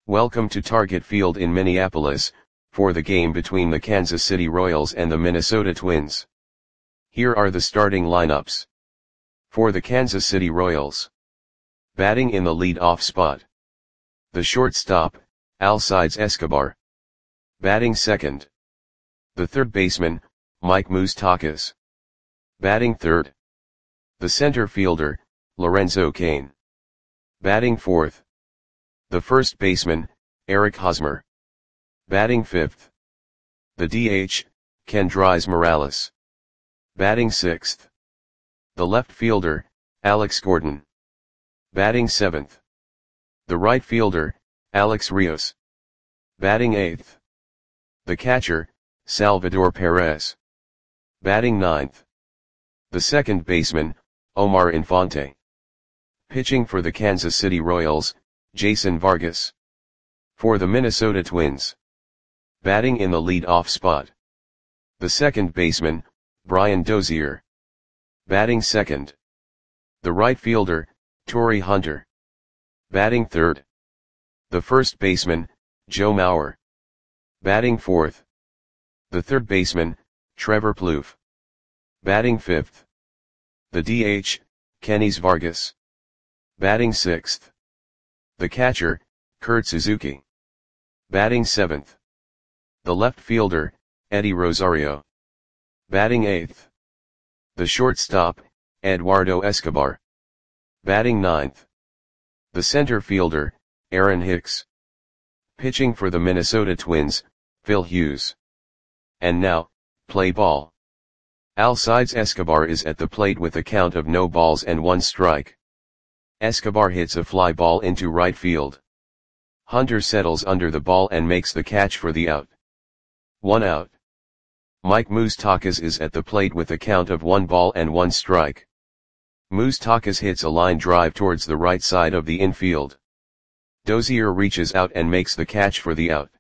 Welcome to Target Field in Minneapolis, for the game between the Kansas City Royals and the Minnesota Twins. Here are the starting lineups. For the Kansas City Royals. Batting in the lead-off spot. The shortstop, Alcides Escobar. Batting second. The third baseman, Mike Moustakas. Batting third. The center fielder, Lorenzo Cain. Batting fourth. The first baseman, Eric Hosmer. Batting fifth. The DH, Kendrys Morales. Batting sixth. The left fielder, Alex Gordon. Batting seventh. The right fielder, Alex Rios. Batting eighth. The catcher, Salvador Perez. Batting ninth. The second baseman, Omar Infante. Pitching for the Kansas City Royals, Jason Vargas. For the Minnesota Twins. Batting in the lead-off spot. The second baseman, Brian Dozier. Batting second. The right fielder, Torii Hunter. Batting third. The first baseman, Joe Mauer. Batting fourth. The third baseman, Trevor Plouffe. Batting fifth. The DH, Kenys Vargas. Batting sixth. The catcher, Kurt Suzuki. Batting seventh. The left fielder, Eddie Rosario. Batting eighth. The shortstop, Eduardo Escobar. Batting ninth. The center fielder, Aaron Hicks. Pitching for the Minnesota Twins, Phil Hughes. And now, play ball. Alcides Escobar is at the plate with a count of no balls and one strike. Escobar hits a fly ball into right field. Hunter settles under the ball and makes the catch for the out. 1 out. Mike Moustakas is at the plate with a count of 1 ball and 1 strike. Moustakas hits a line drive towards the right side of the infield. Dozier reaches out and makes the catch for the out.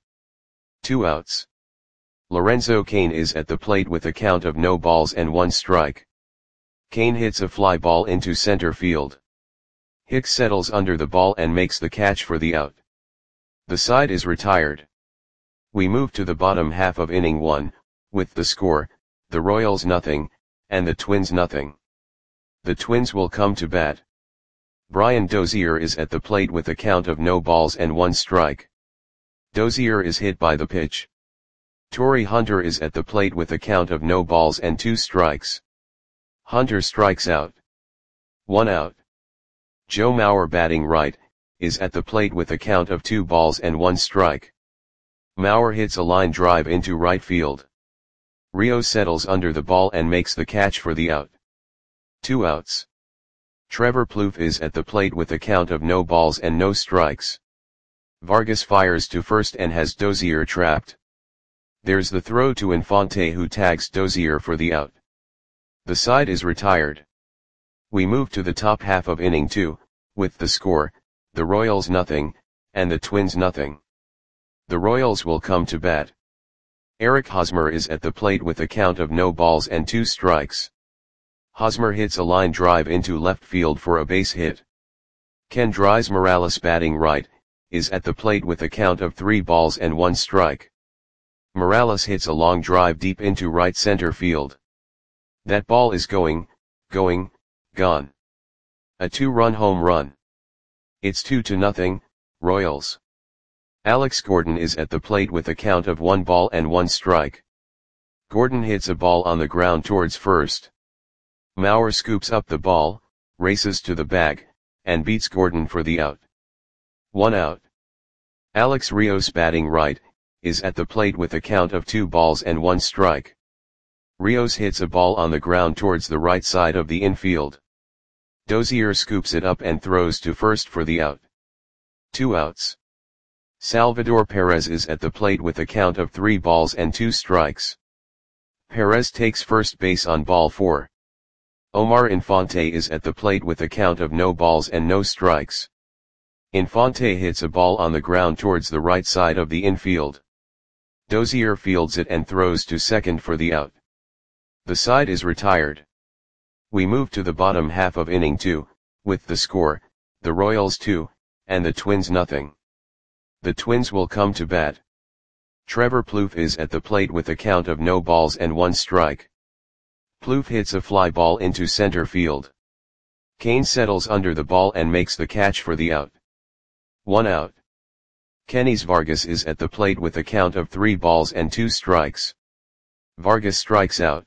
2 outs. Lorenzo Cain is at the plate with a count of no balls and 1 strike. Cain hits a fly ball into center field. Hicks settles under the ball and makes the catch for the out. The side is retired. We move to the bottom half of inning 1, with the score, the Royals nothing, and the Twins nothing. The Twins will come to bat. Brian Dozier is at the plate with a count of no balls and 1 strike. Dozier is hit by the pitch. Torii Hunter is at the plate with a count of no balls and 2 strikes. Hunter strikes out. 1 out. Joe Mauer batting right, is at the plate with a count of 2 balls and 1 strike. Mauer hits a line drive into right field. Rios settles under the ball and makes the catch for the out. 2 outs. Trevor Plouffe is at the plate with a count of no balls and no strikes. Vargas fires to first and has Dozier trapped. There's the throw to Infante, who tags Dozier for the out. The side is retired. We move to the top half of inning 2, with the score, the Royals nothing, and the Twins nothing. The Royals will come to bat. Eric Hosmer is at the plate with a count of no balls and 2 strikes. Hosmer hits a line drive into left field for a base hit. Kendrys Morales batting right, is at the plate with a count of 3 balls and 1 strike. Morales hits a long drive deep into right center field. That ball is going, gone. A 2-run home run. It's 2-0, Royals. Alex Gordon is at the plate with a count of 1 ball and 1 strike. Gordon hits a ball on the ground towards first. Mauer scoops up the ball, races to the bag, and beats Gordon for the out. 1 out. Alex Rios batting right, is at the plate with a count of 2 balls and 1 strike. Rios hits a ball on the ground towards the right side of the infield. Dozier scoops it up and throws to first for the out. 2 outs. Salvador Perez is at the plate with a count of 3 balls and 2 strikes. Perez takes first base on ball 4. Omar Infante is at the plate with a count of no balls and no strikes. Infante hits a ball on the ground towards the right side of the infield. Dozier fields it and throws to second for the out. The side is retired. We move to the bottom half of inning 2, with the score, the Royals 2, and the Twins nothing. The Twins will come to bat. Trevor Plouffe is at the plate with a count of no balls and 1 strike. Plouffe hits a fly ball into center field. Cain settles under the ball and makes the catch for the out. 1 out. Kenys Vargas is at the plate with a count of 3 balls and 2 strikes. Vargas strikes out.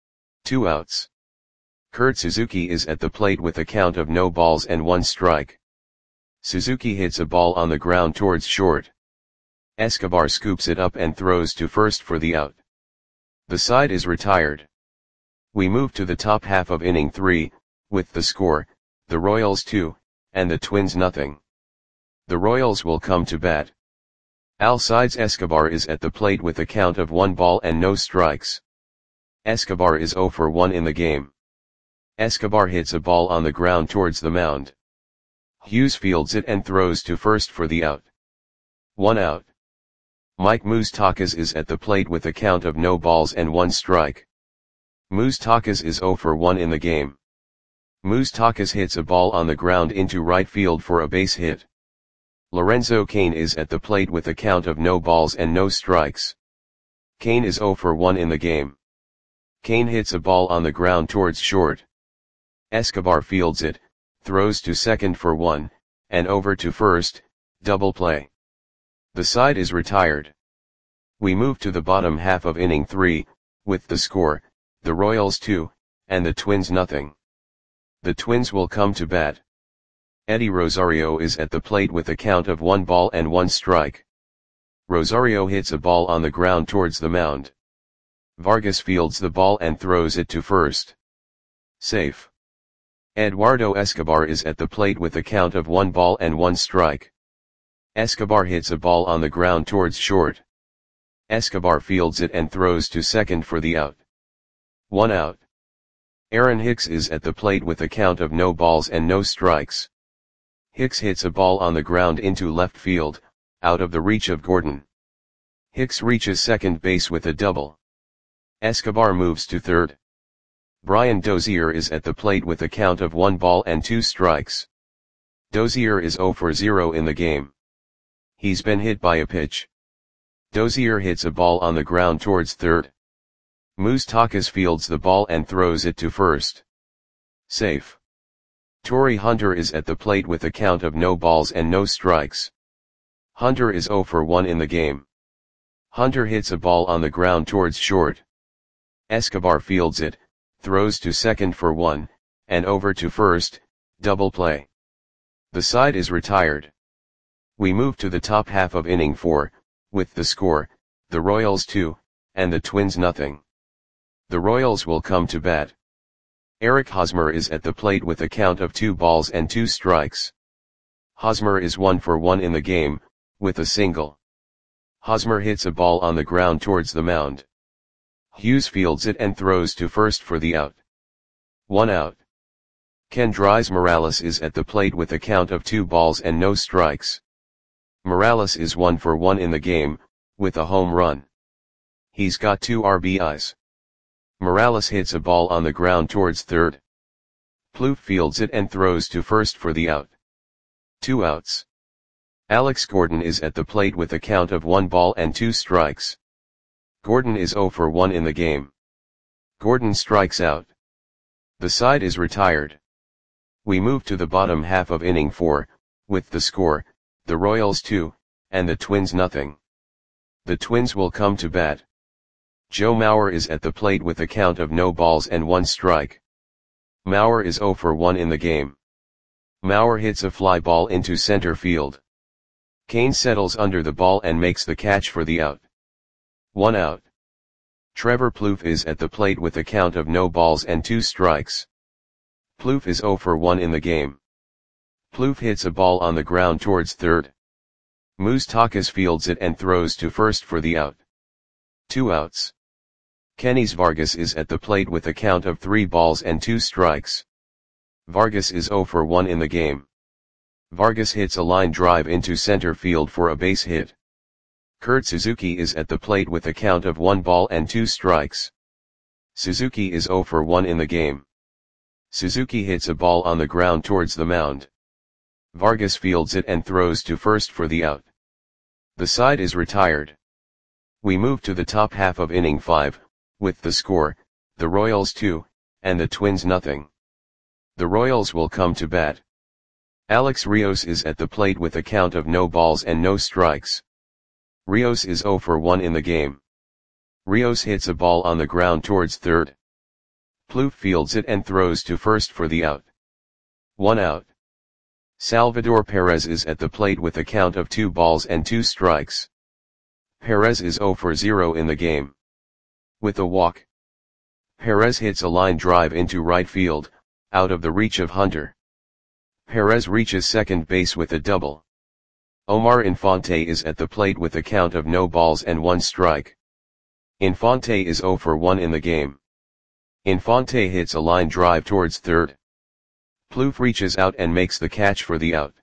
2 outs. Kurt Suzuki is at the plate with a count of no balls and 1 strike. Suzuki hits a ball on the ground towards short. Escobar scoops it up and throws to first for the out. The side is retired. We move to the top half of inning 3, with the score, the Royals 2, and the Twins nothing. The Royals will come to bat. Alcides Escobar is at the plate with a count of 1 ball and no strikes. Escobar is 0 for 1 in the game. Escobar hits a ball on the ground towards the mound. Hughes fields it and throws to first for the out. 1 out. Mike Moustakas is at the plate with a count of no balls and 1 strike. Moustakas is 0 for 1 in the game. Moustakas hits a ball on the ground into right field for a base hit. Lorenzo Cain is at the plate with a count of no balls and no strikes. Cain is 0 for 1 in the game. Cain hits a ball on the ground towards short. Escobar fields it, throws to second for 1, and over to first, double play. The side is retired. We move to the bottom half of inning 3, with the score, the Royals 2, and the Twins nothing. The Twins will come to bat. Eddie Rosario is at the plate with a count of 1 ball and 1 strike. Rosario hits a ball on the ground towards the mound. Vargas fields the ball and throws it to first. Safe. Eduardo Escobar is at the plate with a count of 1 ball and 1 strike. Escobar hits a ball on the ground towards short. Escobar fields it and throws to second for the out. 1 out. Aaron Hicks is at the plate with a count of no balls and no strikes. Hicks hits a ball on the ground into left field, out of the reach of Gordon. Hicks reaches second base with a double. Escobar moves to third. Brian Dozier is at the plate with a count of 1 ball and 2 strikes. Dozier is 0 for 0 in the game. He's been hit by a pitch. Dozier hits a ball on the ground towards third. Moustakas fields the ball and throws it to first. Safe. Torrey Hunter is at the plate with a count of no balls and no strikes. Hunter is 0 for 1 in the game. Hunter hits a ball on the ground towards short. Escobar fields it, throws to second for 1, and over to first, double play. The side is retired. We move to the top half of inning 4, with the score, the Royals 2, and the Twins nothing. The Royals will come to bat. Eric Hosmer is at the plate with a count of 2 balls and 2 strikes. Hosmer is 1 for 1 in the game, with a single. Hosmer hits a ball on the ground towards the mound. Hughes fields it and throws to first for the out. 1 out. Kendrys Morales is at the plate with a count of 2 balls and no strikes. Morales is 1 for 1 in the game, with a home run. He's got 2 RBIs. Morales hits a ball on the ground towards third. Plouffe fields it and throws to first for the out. 2 outs. Alex Gordon is at the plate with a count of 1 ball and 2 strikes. Gordon is 0 for 1 in the game. Gordon strikes out. The side is retired. We move to the bottom half of inning 4, with the score, the Royals 2, and the Twins nothing. The Twins will come to bat. Joe Mauer is at the plate with a count of no balls and 1 strike. Mauer is 0 for 1 in the game. Mauer hits a fly ball into center field. Cain settles under the ball and makes the catch for the out. 1 out. Trevor Plouffe is at the plate with a count of no balls and 2 strikes. Plouffe is 0 for 1 in the game. Plouffe hits a ball on the ground towards third. Moustakas fields it and throws to first for the out. 2 outs. Kenys Vargas is at the plate with a count of 3 balls and 2 strikes. Vargas is 0 for 1 in the game. Vargas hits a line drive into center field for a base hit. Kurt Suzuki is at the plate with a count of 1 ball and 2 strikes. Suzuki is 0 for 1 in the game. Suzuki hits a ball on the ground towards the mound. Vargas fields it and throws to first for the out. The side is retired. We move to the top half of inning 5, with the score, the Royals 2, and the Twins nothing. The Royals will come to bat. Alex Rios is at the plate with a count of no balls and no strikes. Rios is 0 for 1 in the game. Rios hits a ball on the ground towards third. Plouffe fields it and throws to first for the out. 1 out. Salvador Perez is at the plate with a count of 2 balls and 2 strikes. Perez is 0 for 0 in the game. With a walk, Perez hits a line drive into right field, out of the reach of Hunter. Perez reaches second base with a double. Omar Infante is at the plate with a count of no balls and 1 strike. Infante is 0 for 1 in the game. Infante hits a line drive towards third. Plouffe reaches out and makes the catch for the out.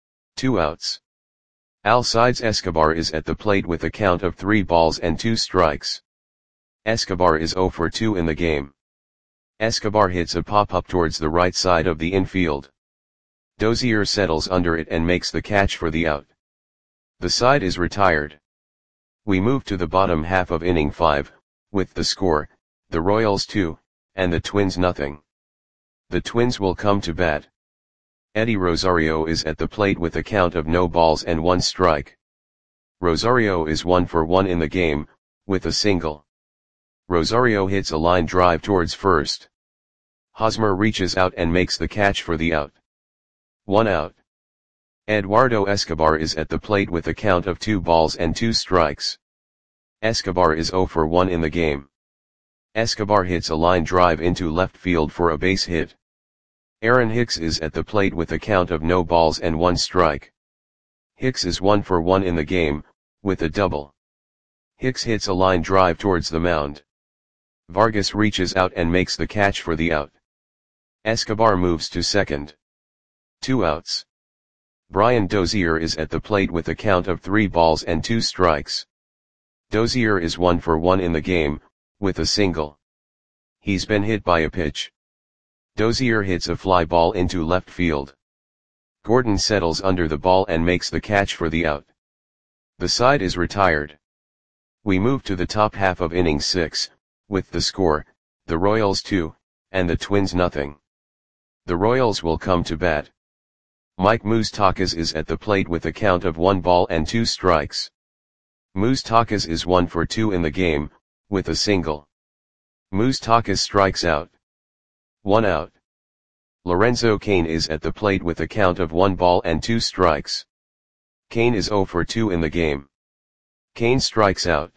2 outs. Alcides Escobar is at the plate with a count of 3 balls and 2 strikes. Escobar is 0 for 2 in the game. Escobar hits a pop-up towards the right side of the infield. Dozier settles under it and makes the catch for the out. The side is retired. We move to the bottom half of inning 5, with the score, the Royals 2, and the Twins nothing. The Twins will come to bat. Eddie Rosario is at the plate with a count of no balls and 1 strike. Rosario is 1 for 1 in the game, with a single. Rosario hits a line drive towards first. Hosmer reaches out and makes the catch for the out. 1 out. Eduardo Escobar is at the plate with a count of 2 balls and 2 strikes. Escobar is 0 for 1 in the game. Escobar hits a line drive into left field for a base hit. Aaron Hicks is at the plate with a count of no balls and 1 strike. Hicks is 1 for 1 in the game, with a double. Hicks hits a line drive towards the mound. Vargas reaches out and makes the catch for the out. Escobar moves to second. 2 outs. Brian Dozier is at the plate with a count of 3 balls and 2 strikes. Dozier is 1 for 1 in the game, with a single. He's been hit by a pitch. Dozier hits a fly ball into left field. Gordon settles under the ball and makes the catch for the out. The side is retired. We move to the top half of inning 6, with the score, the Royals 2, and the Twins nothing. The Royals will come to bat. Mike Moustakas is at the plate with a count of 1 ball and 2 strikes. Moustakas is 1 for 2 in the game, with a single. Moustakas strikes out. 1 out. Lorenzo Cain is at the plate with a count of 1 ball and 2 strikes. Cain is 0 for 2 in the game. Cain strikes out.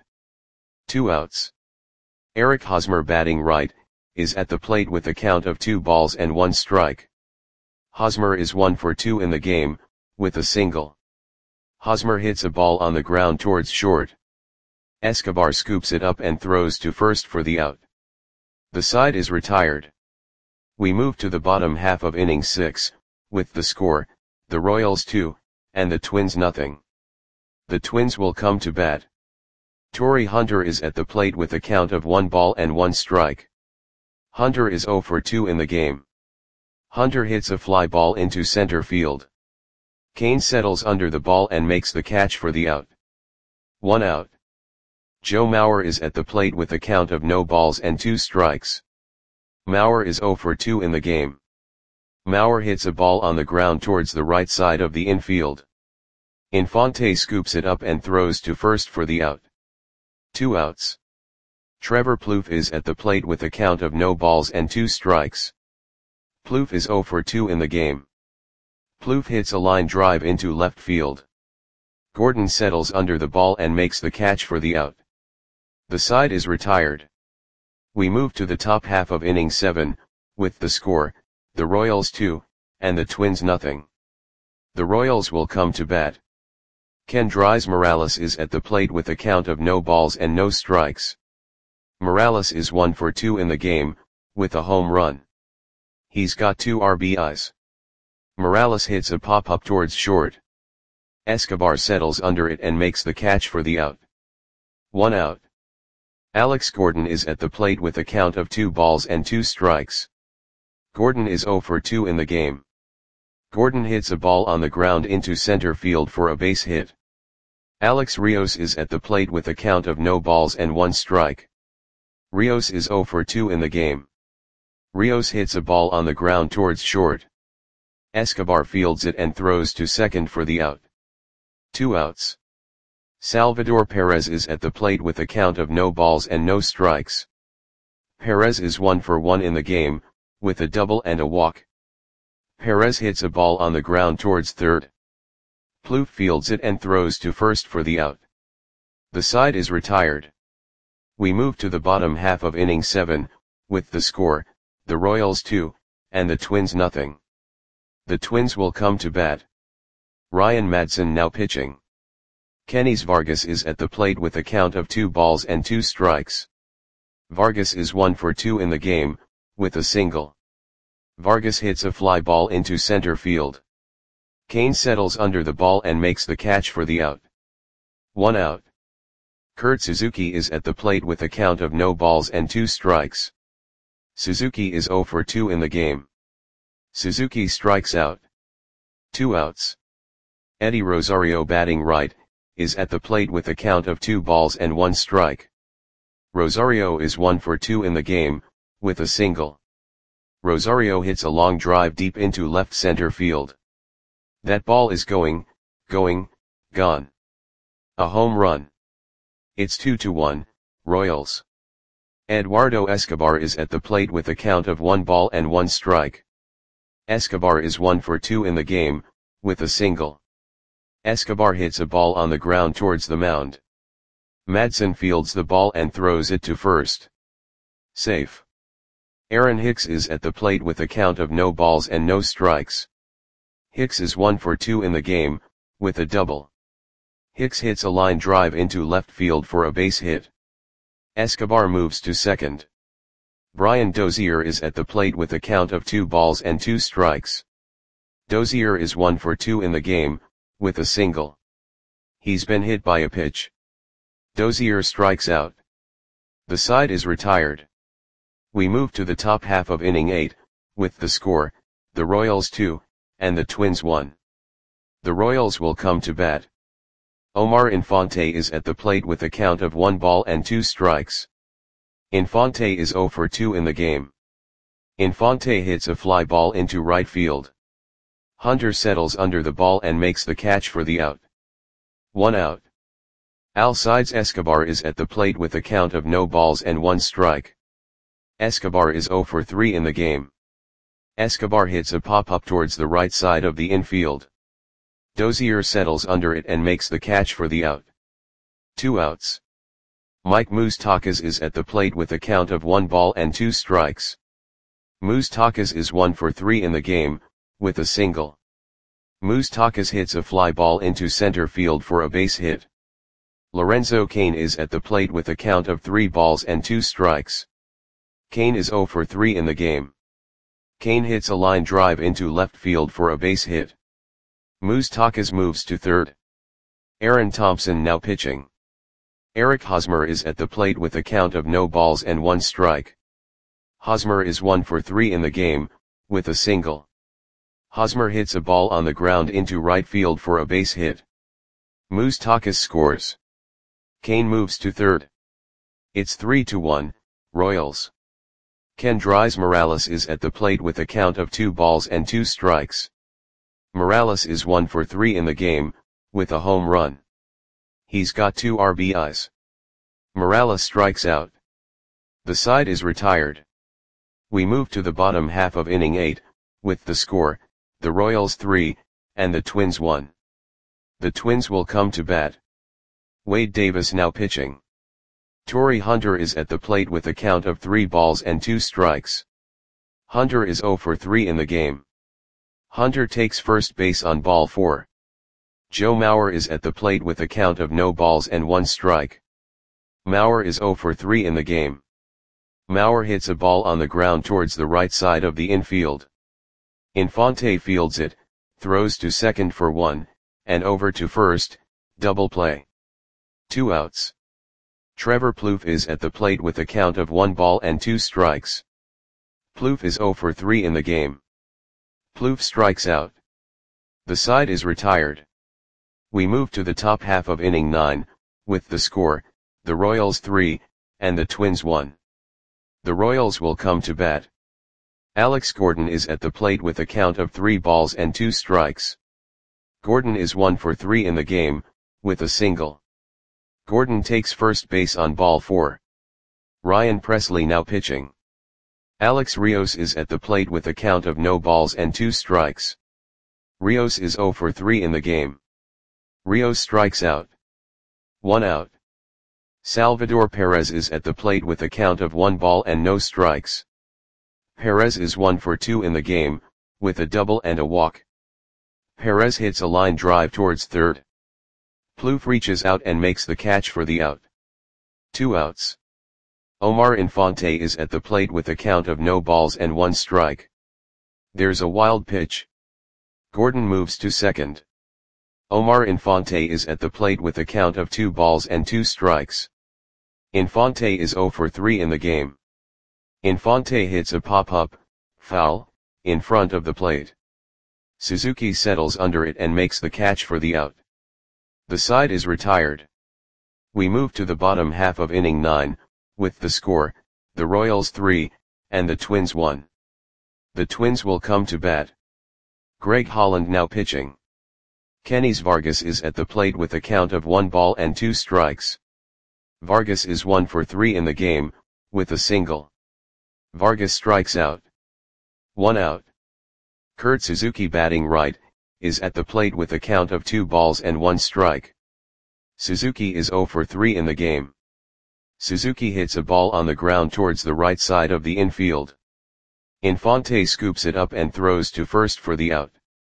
2 outs. Eric Hosmer, batting right, is at the plate with a count of 2 balls and 1 strike. Hosmer is 1 for 2 in the game, with a single. Hosmer hits a ball on the ground towards short. Escobar scoops it up and throws to first for the out. The side is retired. We move to the bottom half of inning 6, with the score, the Royals 2, and the Twins nothing. The Twins will come to bat. Torii Hunter is at the plate with a count of 1 ball and 1 strike. Hunter is 0 for 2 in the game. Hunter hits a fly ball into center field. Cain settles under the ball and makes the catch for the out. 1 out. Joe Mauer is at the plate with a count of no balls and 2 strikes. Mauer is 0 for 2 in the game. Mauer hits a ball on the ground towards the right side of the infield. Infante scoops it up and throws to first for the out. 2 outs. Trevor Plouffe is at the plate with a count of no balls and 2 strikes. Plouffe is 0 for 2 in the game. Plouffe hits a line drive into left field. Gordon settles under the ball and makes the catch for the out. The side is retired. We move to the top half of inning 7, with the score, the Royals 2, and the Twins nothing. The Royals will come to bat. Kendrys Morales is at the plate with a count of no balls and no strikes. Morales is 1 for 2 in the game, with a home run. He's got 2 RBIs. Morales hits a pop-up towards short. Escobar settles under it and makes the catch for the out. 1 out. Alex Gordon is at the plate with a count of 2 balls and 2 strikes. Gordon is 0 for 2 in the game. Gordon hits a ball on the ground into center field for a base hit. Alex Rios is at the plate with a count of no balls and 1 strike. Rios is 0 for 2 in the game. Rios hits a ball on the ground towards short. Escobar fields it and throws to second for the out. 2 outs. Salvador Perez is at the plate with a count of no balls and no strikes. Perez is 1 for 1 in the game, with a double and a walk. Perez hits a ball on the ground towards third. Plouffe fields it and throws to first for the out. The side is retired. We move to the bottom half of inning 7, with the score, the Royals 2, and the Twins nothing. The Twins will come to bat. Ryan Madson now pitching. Kenys Vargas is at the plate with a count of 2 balls and 2 strikes. Vargas is 1 for 2 in the game, with a single. Vargas hits a fly ball into center field. Cain settles under the ball and makes the catch for the out. 1 out. Kurt Suzuki is at the plate with a count of no balls and 2 strikes. Suzuki is 0 for 2 in the game. Suzuki strikes out. 2 outs. Eddie Rosario batting right, is at the plate with a count of 2 balls and 1 strike. Rosario is 1 for 2 in the game, with a single. Rosario hits a long drive deep into left center field. That ball is gone. A home run. It's 2-1, Royals. Eduardo Escobar is at the plate with a count of 1 ball and 1 strike. Escobar is 1 for 2 in the game, with a single. Escobar hits a ball on the ground towards the mound. Madson fields the ball and throws it to first. Safe. Aaron Hicks is at the plate with a count of no balls and no strikes. Hicks is 1 for 2 in the game, with a double. Hicks hits a line drive into left field for a base hit. Escobar moves to second. Brian Dozier is at the plate with a count of 2 balls and 2 strikes. Dozier is 1 for 2 in the game, with a single. He's been hit by a pitch. Dozier strikes out. The side is retired. We move to the top half of inning 8, with the score, the Royals 2, and the Twins 1. The Royals will come to bat. Omar Infante is at the plate with a count of 1 ball and 2 strikes. Infante is 0 for 2 in the game. Infante hits a fly ball into right field. Hunter settles under the ball and makes the catch for the out. 1 out. Alcides Escobar is at the plate with a count of no balls and 1 strike. Escobar is 0 for 3 in the game. Escobar hits a pop-up towards the right side of the infield. Dozier settles under it and makes the catch for the out. 2 outs. Mike Moustakas is at the plate with a count of 1 ball and 2 strikes. Moustakas is 1 for 3 in the game, with a single. Moustakas hits a fly ball into center field for a base hit. Lorenzo Cain is at the plate with a count of 3 balls and 2 strikes. Cain is 0 for 3 in the game. Cain hits a line drive into left field for a base hit. Moustakas moves to third. Aaron Thompson now pitching. Eric Hosmer is at the plate with a count of no balls and 1 strike. Hosmer is 1 for 3 in the game, with a single. Hosmer hits a ball on the ground into right field for a base hit. Moustakas scores. Cain moves to third. It's 3-1, Royals. Kendrys Morales is at the plate with a count of 2 balls and 2 strikes. Morales is 1 for 3 in the game, with a home run. He's got 2 RBIs. Morales strikes out. The side is retired. We move to the bottom half of inning 8, with the score, the Royals 3, and the Twins 1. The Twins will come to bat. Wade Davis now pitching. Torrey Hunter is at the plate with a count of 3 balls and 2 strikes. Hunter is 0 for 3 in the game. Hunter takes first base on ball 4. Joe Mauer is at the plate with a count of no balls and 1 strike. Mauer is 0 for 3 in the game. Mauer hits a ball on the ground towards the right side of the infield. Infante fields it, throws to second for 1, and over to first, double play. 2 outs. Trevor Plouffe is at the plate with a count of 1 ball and 2 strikes. Plouffe is 0 for 3 in the game. Plouffe strikes out. The side is retired. We move to the top half of inning 9, with the score, the Royals 3, and the Twins 1. The Royals will come to bat. Alex Gordon is at the plate with a count of 3 balls and 2 strikes. Gordon is 1 for 3 in the game, with a single. Gordon takes first base on ball 4. Ryan Presley now pitching. Alex Rios is at the plate with a count of no balls and 2 strikes. Rios is 0 for 3 in the game. Rios strikes out. 1 out. Salvador Perez is at the plate with a count of 1 ball and no strikes. Perez is 1 for 2 in the game, with a double and a walk. Perez hits a line drive towards third. Plouffe reaches out and makes the catch for the out. 2 outs. Omar Infante is at the plate with a count of no balls and 1 strike. There's a wild pitch. Gordon moves to second. Omar Infante is at the plate with a count of 2 balls and 2 strikes. Infante is 0 for 3 in the game. Infante hits a pop-up, foul, in front of the plate. Suzuki settles under it and makes the catch for the out. The side is retired. We move to the bottom half of inning 9, with the score, the Royals 3, and the Twins 1. The Twins will come to bat. Greg Holland now pitching. Kenys Vargas is at the plate with a count of 1 ball and 2 strikes. Vargas is 1 for 3 in the game, with a single. Vargas strikes out. 1 out. Kurt Suzuki batting right, is at the plate with a count of 2 balls and 1 strike. Suzuki is 0 for 3 in the game. Suzuki hits a ball on the ground towards the right side of the infield. Infante scoops it up and throws to first for the out.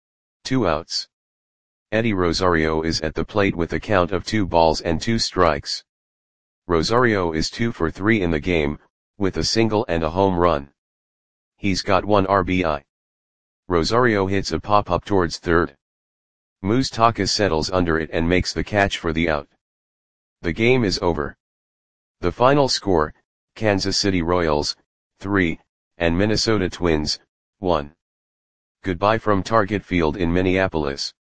2 outs. Eddie Rosario is at the plate with a count of 2 balls and 2 strikes. Rosario is 2 for 3 in the game, with a single and a home run. He's got 1 RBI. Rosario hits a pop-up towards third. Moustakas settles under it and makes the catch for the out. The game is over. The final score, Kansas City Royals, 3, and Minnesota Twins, 1. Goodbye from Target Field in Minneapolis.